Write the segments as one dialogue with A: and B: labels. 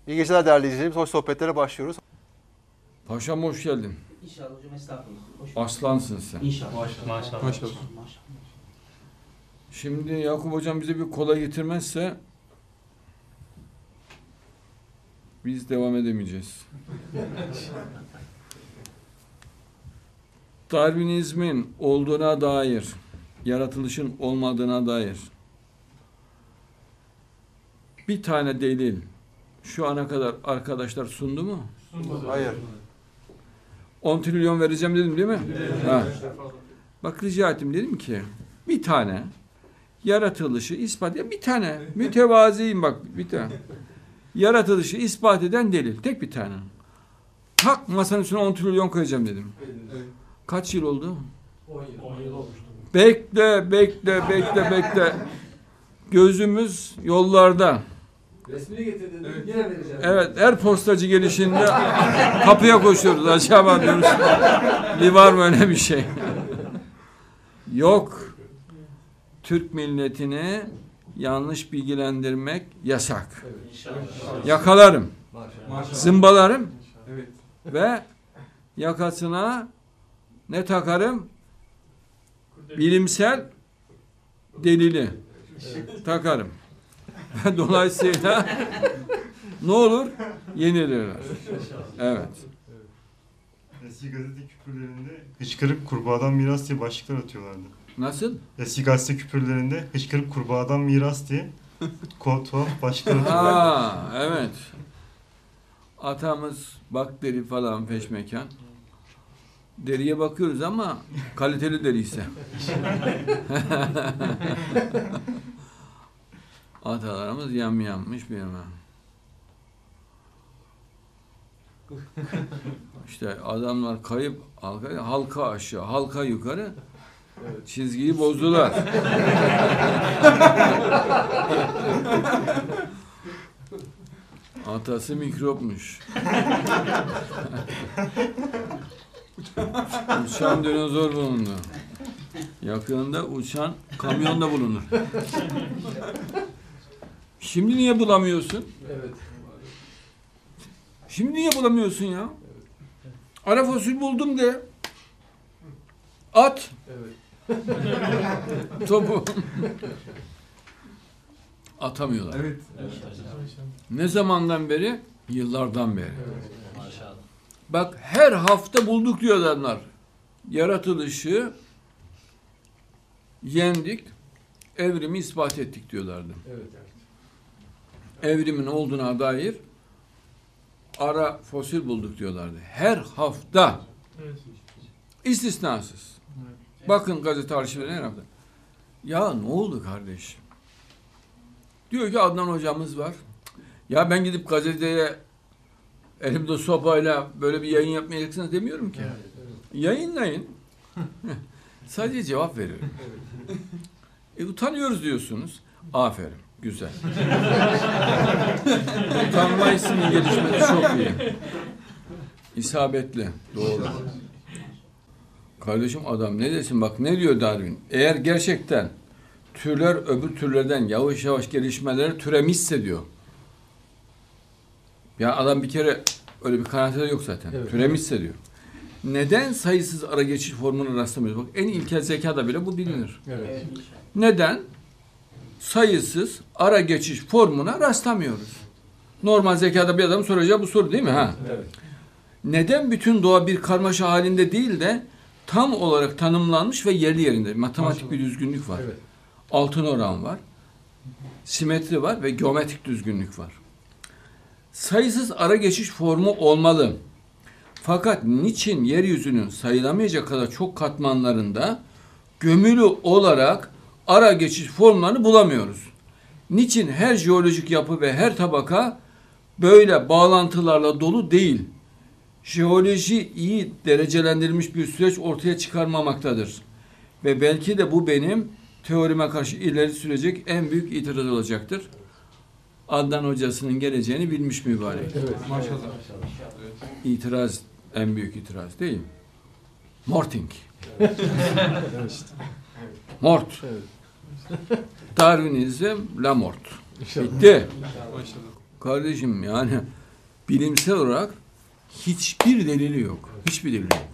A: İyi geceler değerli izleyicilerimiz. Hoş sohbetlere başlıyoruz.
B: Paşam hoş geldin.
C: İnşallah hocam, estağfurullah. Hoş
B: Aslansın sen.
C: İnşallah.
D: Maşallah.
B: Şimdi Yakup hocam bize bir kola getirmezse biz devam edemeyeceğiz. Darwinizmin olduğuna dair, yaratılışın olmadığına dair bir tane delil şu ana kadar arkadaşlar sundu mu?
A: Hayır.
B: 10 trilyon vereceğim dedim değil mi? Ha. Bak rica ettim, dedim ki bir tane yaratılışı ispat eden, bir tane mütevaziyim bak, bir tane yaratılışı ispat eden delil, tek bir tane. Tak masanın üstüne 10 trilyon koyacağım dedim. Kaç yıl oldu?
D: 10 yıl olmuştu.
B: Bekle. Gözümüz yollarda.
D: Resmini getirdin. Evet. Yine vereceğim.
B: Evet, her postacı gelişinde kapıya koşuyoruz. Acaba diyoruz, bir var mı öyle bir şey? Yok. Türk milletini yanlış bilgilendirmek yasak.
D: Evet.
B: Yakalarım,
D: Maşallah.
B: zımbalarım
D: Evet.
B: ve yakasına ne takarım? Bilimsel delili takarım. Dolayısıyla ne olur? Yenilirler. Evet.
E: Eski gazete küpürlerinde hıçkırık kurbağadan miras diye başlıklar atıyorlardı.
B: Nasıl?
E: Eski gazete küpürlerinde hıçkırık kurbağadan miras diye tuhaf başlıklar atıyorlardı.
B: Ha, evet. Atamız bak deri falan peşmekan. Deriye bakıyoruz ama kaliteli deri ise. Atalarımız yamyammış bir hemen. İşte adamlar kayıp halka aşağı, halka yukarı, çizgiyi bozdular. Atası mikropmuş. Uçan dinozor bulundu. Yakında uçan kamyon da bulunur. Şimdi niye bulamıyorsun?
D: Evet.
B: Şimdi niye bulamıyorsun ya? Ara fosil buldum de. At
D: Evet.
B: topu. Atamıyorlar.
D: Evet.
B: Ne zamandan beri? Yıllardan beri.
D: Evet.
C: Maşallah.
B: Bak her hafta bulduk diyor adamlar. Yaratılışı yendik, evrimi ispat ettik diyorlardı.
D: Evet.
B: Evrimin olduğuna dair ara fosil bulduk diyorlardı. Her hafta. İstisnasız. Bakın gazete arşivlerine her hafta. Ya ne oldu kardeş? Diyor ki Adnan hocamız var. Ya ben gidip gazeteye elimde sopayla böyle bir yayın yapmayacaksınız demiyorum ki. Yayınlayın. Sadece cevap veriyorum. Utanıyoruz diyorsunuz. Aferin. Güzel. Utanma hissinin gelişmesi çok iyi. İsabetli. Doğru. Kardeşim adam ne desin? Bak ne diyor Darwin? Eğer gerçekten türler öbür türlerden yavaş yavaş gelişmeleri türemişse diyor. Ya adam bir kere öyle bir kanaatı yok zaten.
D: Evet.
B: Türemişse diyor. Neden sayısız ara geçiş formuna rastlamıyoruz? Bak en ilkel zekada bile bu bilinir.
D: Evet.
B: Neden? Sayısız ara geçiş formuna rastlamıyoruz. Normal zekada bir adam soracağı bu soru değil mi? Ha?
D: Evet.
B: Neden bütün doğa bir karmaşa halinde değil de tam olarak tanımlanmış ve yerli yerinde? Matematik bir düzgünlük var.
D: Evet.
B: Altın oran var. Simetri var ve geometrik düzgünlük var. Sayısız ara geçiş formu olmalı. Fakat niçin yeryüzünün sayılamayacak kadar çok katmanlarında gömülü olarak ara geçiş formlarını bulamıyoruz? Niçin her jeolojik yapı ve her tabaka böyle bağlantılarla dolu değil? Jeoloji iyi derecelendirilmiş bir süreç ortaya çıkarmamaktadır. Ve belki de bu benim teorime karşı ileri sürecek en büyük itiraz olacaktır. Adnan hocasının geleceğini bilmiş mübarek.
D: Evet. Maşallah.
B: İtiraz en büyük itiraz değil mi? Morting.
D: Evet.
B: Mort.
D: Evet.
B: Darwinizm, la mort.
D: İnşallah.
B: Bitti.
D: Maşallah.
B: Kardeşim yani bilimsel olarak hiçbir delili yok. Hiçbir delili yok.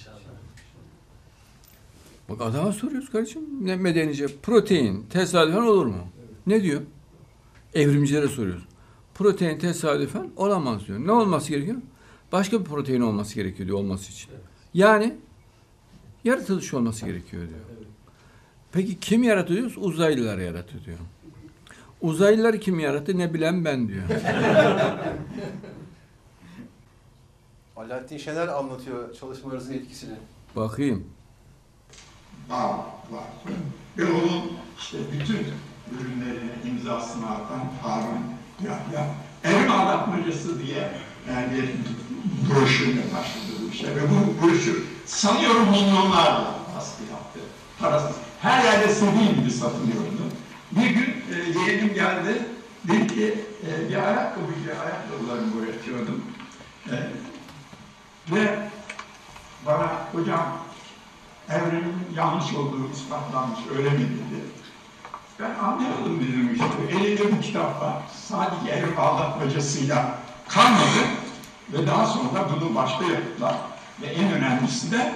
B: Bak adama soruyoruz kardeşim. Ne medenice protein tesadüfen olur mu? Ne diyor? Evrimcilere soruyoruz. Protein tesadüfen olamaz diyor. Ne olması gerekiyor? Başka bir protein olması gerekiyor diyor olması için. Yani yaratılış olması gerekiyor diyor. Peki kim yaratıyor? Uzaylılar yaratıyor diyor. Uzaylılar kim yarattı? Ne bilen ben diyor.
A: Alaaddin Şener anlatıyor çalışmalarınızın etkisini.
B: Bakayım.
F: var. Ve onun işte bütün ürünlerine imzasını atan Harun Yahya Evrim Aldatmacası diye yani bir broşürle başladı bu işe ve bu broşür sanıyorum milyonlarla baskı yaptı. Parasız. Her yerde CD gibi satılıyordu. Bir gün yeğenim geldi. Dedi ki bir ayakkabılarımı boyatıyordum. Ve bana hocam evrenin yanlış olduğu ispatlanmış, öyle mi dedi. Ben anlayamadım dedim işte. Elinde bu kitap var. Sadece evrim aldatmacasıyla kalmadı. Ve daha sonra bunu başka yaptılar. Ve en önemlisi de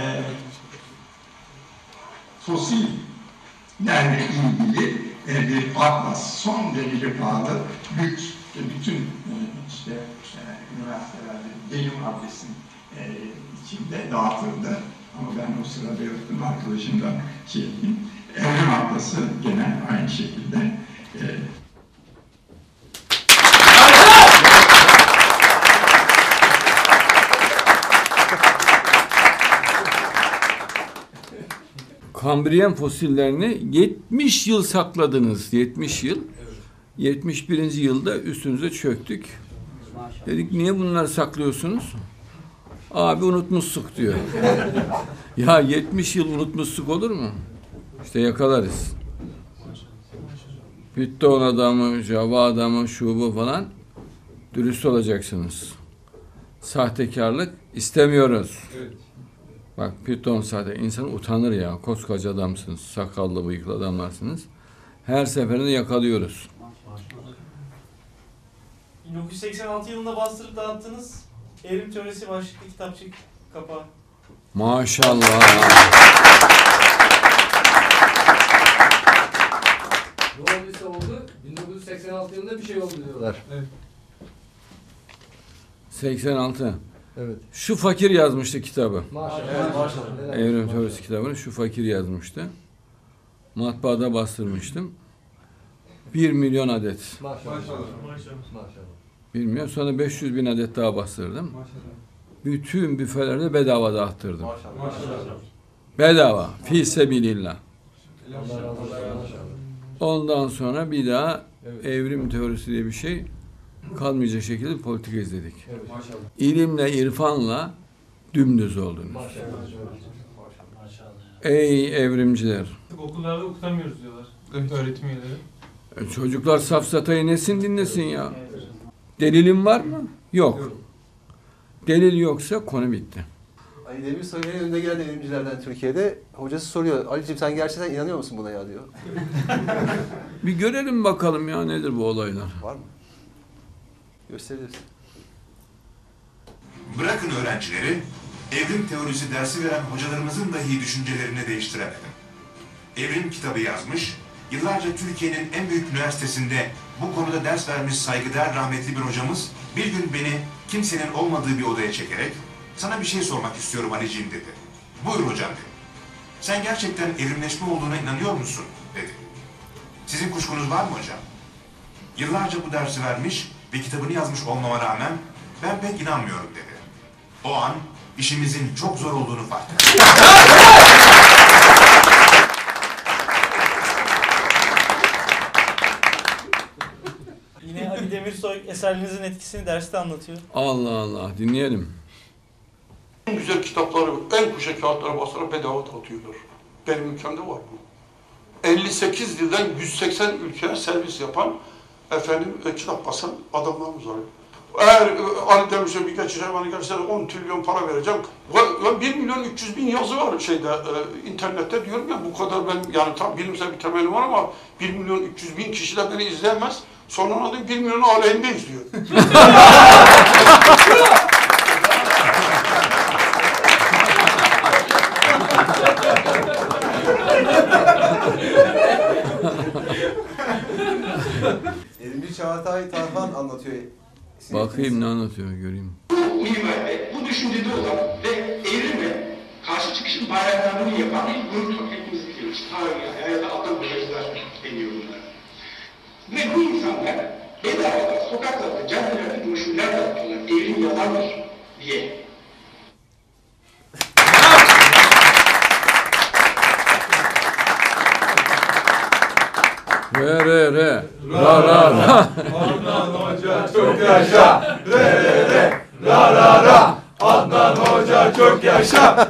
F: fosillerle ilgili bir atlas. Son derece pahalı, lüks. Bütün işte üniversitelerde benim adresim içinde dağıtıldı. Ama ben o sırada yoktum, arkadaşımdan ettim. Evrim Atlası gene aynı şekilde.
B: Kambriyen fosillerini 70 yıl sakladınız. 70 yıl. 71. yılda üstünüze çöktük. Dedik niye bunları saklıyorsunuz? Abi unutmuşsuk diyor. Ya 70 yıl unutmuşsuk olur mu? İşte yakalarız. Python adamı, Java adamı, şu bu falan dürüst olacaksınız. Sahtekarlık istemiyoruz.
D: Evet.
B: Bak Python sahte. İnsan utanır ya. Koskoca adamsınız. Sakallı bıyıklı adamlarsınız. Her seferinde yakalıyoruz.
G: 1986 yılında bastırıp dağıttığınız Evrim Teorisi başlıklı kitapçık kapağı.
B: Maşallah.
D: Ne olduysa oldu. 1986 yılında bir şey oldu diyorlar. Evet.
B: 86.
A: Evet.
B: Şu fakir yazmıştı kitabı.
D: Maşallah.
A: Evet, maşallah.
B: Evrim Teorisi kitabını şu fakir yazmıştı. Matbaada bastırmıştım. 1 milyon adet.
D: Maşallah.
G: Maşallah.
B: 1 milyon. Sonra 500 bin adet daha bastırdım.
D: Maşallah.
B: Bütün büfelerde bedava dağıttırdım.
A: Maşallah.
D: Maşallah.
B: Bedava. Fi sebilillah.
D: Allah razı olsun. Maşallah.
B: Ondan sonra bir daha
D: Evet.
B: evrim teorisi diye bir şey kalmayacak şekilde politika izledik.
D: Evet. Maşallah.
B: İlimle, irfanla dümdüz oldunuz.
D: Maşallah.
G: Maşallah.
B: Ey evrimciler!
H: Okullarda okutamıyoruz diyorlar. Öğretim üyeleri.
B: Çocuklar safsatayı nesin dinlesin ya? Delilin var mı? Yok. Delil yoksa konu bitti.
A: Ali Demirsoy'un en önde gelen evrimcilerden Türkiye'de. Hocası soruyor. Ali'ciğim sen gerçekten inanıyor musun buna ya diyor.
B: Bir görelim bakalım ya nedir bu olaylar.
A: Var mı? Gösteririz.
I: Bırakın öğrencileri, evrim teorisi dersi veren hocalarımızın dahi düşüncelerini değiştiremedim. Evrim kitabı yazmış, yıllarca Türkiye'nin en büyük üniversitesinde bu konuda ders vermiş saygıdeğer rahmetli bir hocamız bir gün beni kimsenin olmadığı bir odaya çekerek "Sana bir şey sormak istiyorum Ali'ciğim" dedi. "Buyur hocam" dedi. "Sen gerçekten evrimleşme olduğuna inanıyor musun?" dedi. "Sizin kuşkunuz var mı hocam?" Yıllarca bu dersi vermiş ve kitabını yazmış olmama rağmen ben pek inanmıyorum dedi. O an işimizin çok zor olduğunu fark ettim.
G: Yine Ali Demirsoy eserlerinizin etkisini derste anlatıyor.
B: Allah Allah dinleyelim.
J: En güzel kitapları, en kuşa kağıtlara basarak bedava dağıtıyorlar. Benim ülkemde var bu. 58 dilden 180 ülkeye servis yapan kitap basan adamlarımız var. Eğer Ali Demirsoy birkaç hayvanı gelse 10 trilyon para vereceğim. 1 milyon 300 bin yazı var internette diyorum ya bu kadar ben yani tam bilimsel bir temelim var ama 1 milyon 300 bin kişi de beni izleyemez. Sonra anladım 1 milyon aleyhinde izliyor.
A: Evrimci Çağatay Tarhan anlatıyor.
B: Bakayım ne anlatıyor göreyim.
F: Bu minvalde, bu düşüncede olan ve evrime karşı çıkışın bayraklarını yapan bir grup çok hepimiz biliyoruz. Tarihi, ya da adam bölgeler deniyor bunlar. Ve bu insanlar bedavada, sokaklarda, caddelerde broşürler dağıtıyorlar. Evrim yalandır diye.
B: Re. Ra.
H: Adnan Hoca çok yaşa. Re. Ra. Adnan Hoca çok yaşa.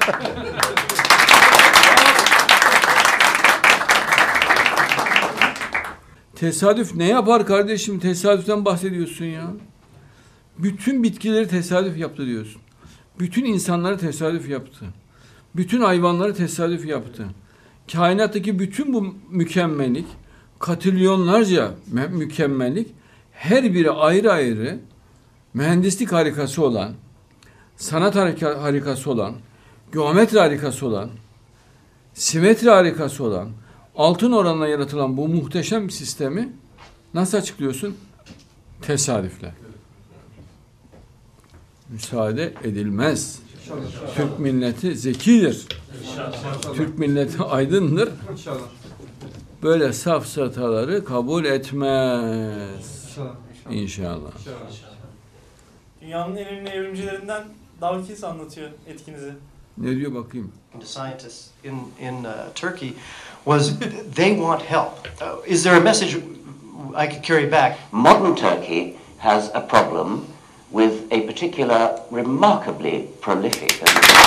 B: Tesadüf ne yapar kardeşim? Tesadüften bahsediyorsun ya. Bütün bitkileri tesadüf yaptı diyorsun. Bütün insanları tesadüf yaptı. Bütün hayvanları tesadüf yaptı. Kainattaki bütün bu mükemmellik, katrilyonlarca mükemmellik, her biri ayrı ayrı mühendislik harikası olan, sanat harikası olan, geometri harikası olan, simetri harikası olan, altın oranla yaratılan bu muhteşem sistemi nasıl açıklıyorsun? Tesadüfle. Müsaade edilmez. Türk milleti zekidir. Türk milleti aydındır. Böyle safsataları kabul etmez. İnşallah.
G: Dünyanın en ünlü evrimcilerinden Dawkins anlatıyor etkinizi.
B: Ne diyor bakayım?
K: The scientists in Turkey was they want help. Is there a message I could carry back?
L: Modern Turkey has a problem with a particular remarkably prolific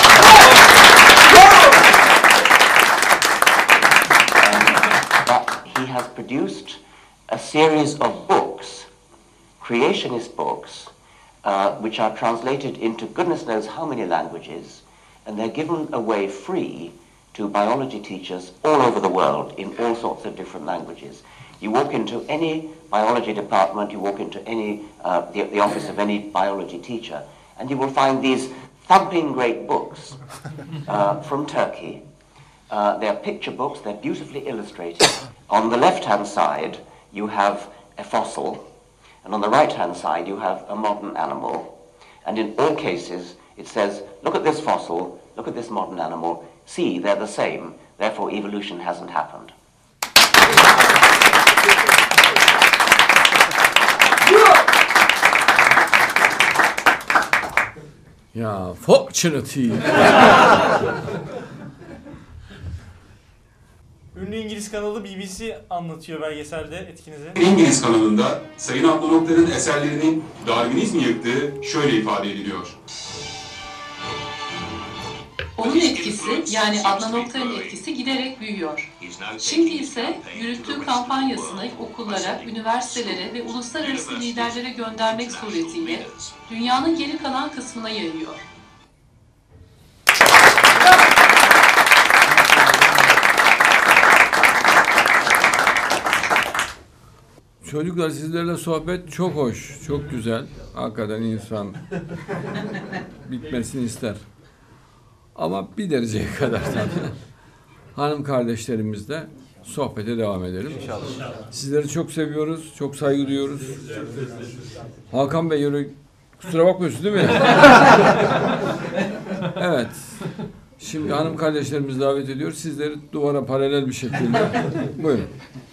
L: but he has produced a series of books, creationist books, which are translated into goodness knows how many languages, and they're given away free to biology teachers all over the world in all sorts of different languages. You walk into any biology department, you walk into any the office of any biology teacher, and you will find these thumping great books from Turkey. They're picture books, they're beautifully illustrated. On the left-hand side, you have a fossil, and on the right-hand side, you have a modern animal. And in all cases, it says, look at this fossil, look at this modern animal, see, they're the same, therefore evolution hasn't happened.
B: Ya, fortunately.
G: Ünlü İngiliz kanalı BBC anlatıyor belgeselde etkinizi.
M: İngiliz kanalında Sayın Adnan Oktar'ın eserlerinin Darwinizmi yıktığı şöyle ifade ediliyor.
N: Onun etkisi, yani Adnan Oktar'ın etkisi giderek büyüyor. Şimdi ise yürüttüğü kampanyasını okullara, üniversitelere ve uluslararası liderlere göndermek suretiyle dünyanın geri kalan kısmına yayıyor.
B: Çocuklar sizlerle sohbet çok hoş, çok güzel. Hakikaten insan bitmesini ister. Ama bir dereceye kadar tabii. Hanım kardeşlerimizle sohbete devam edelim.
A: İnşallah.
B: Sizleri çok seviyoruz, çok saygı duyuyoruz. Hakan Bey, yürü, kusura bakmıyorsun değil mi? Evet. Şimdi hanım kardeşlerimizi davet ediyor. Sizleri duvara paralel bir şekilde. Buyurun.